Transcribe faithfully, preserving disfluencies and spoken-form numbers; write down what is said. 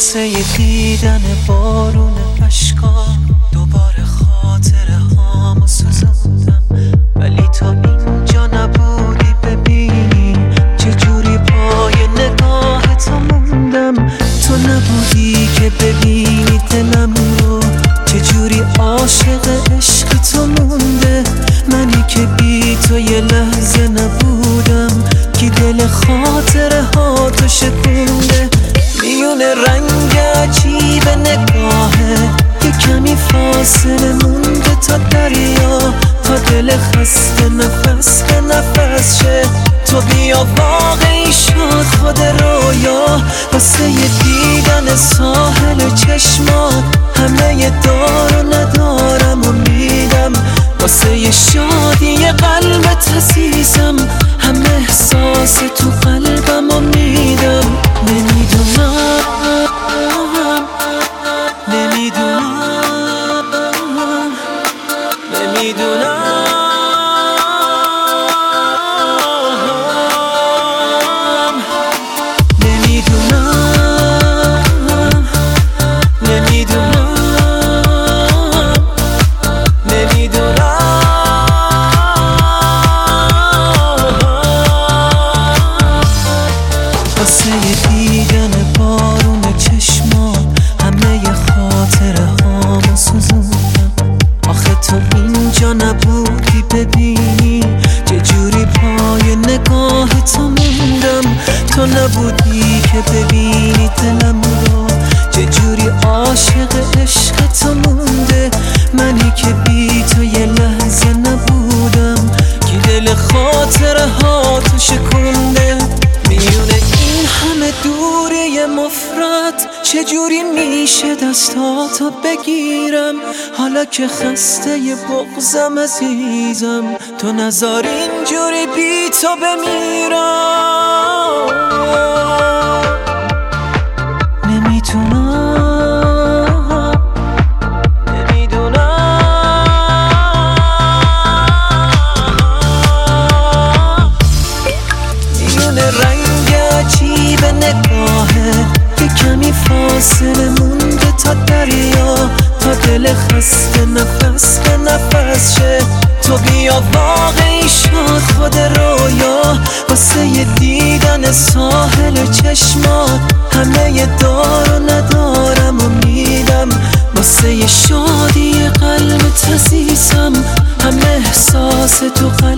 واسه دیدن بارون اشکا دوباره خاطره هامو سوزوندم، ولی تا اینجا نبودی ببینی چجوری پای نگاهتو موندم. تو نبودی که ببینی دلم رو چجوری عاشق عشق تو مونده. منی که بی تو یه لحظه نبودم که دل خاطره ها تو شکونده. میونه رنگ عجیب نگاهه یه کمی فاصله مونده تا دریا، تا دل خسته نفس به نفس شه. تو بیا واقعی شد خود رویا، واسه یه دیدن ساحل چشمات همه یه دار و ندارم و میدم. واسه یه شادی قلبت عزیزم همه احساس تو قلبم و میدم. نمیدونم نمیدونم نمیدونم واسه دیدن بارون چشمات همه ی خاطره هامو سوزوندم. آخه تو اینجا نبودی ببینی چجوری پای نگاه تو موندم. تو نبودی که ببینی دلم رو چجوری عاشق عشق تو مونده. منی که بی تو یه لحظه نبودم که دل خاطره ها تو شکونده. میونه این همه دوری مفرد چجوری میشه دستاتو بگیرم، حالا که خسته ی بغضم عزیزم تو نذار اینجوری بی تو بمیرم. نمیتونم نمیدونم میونه رنگ عجیب نگاهه یه کمی فاصله مونده تا دریا، تا دل خسته نفس به نفس شه. تو بیا واقعی شد خود رویا، واسه یه دیدن ساحل چشمات همه یه دار و ندارم و میدم. واسه یه شادی قلبت عزیزم همه احساس تو قلبم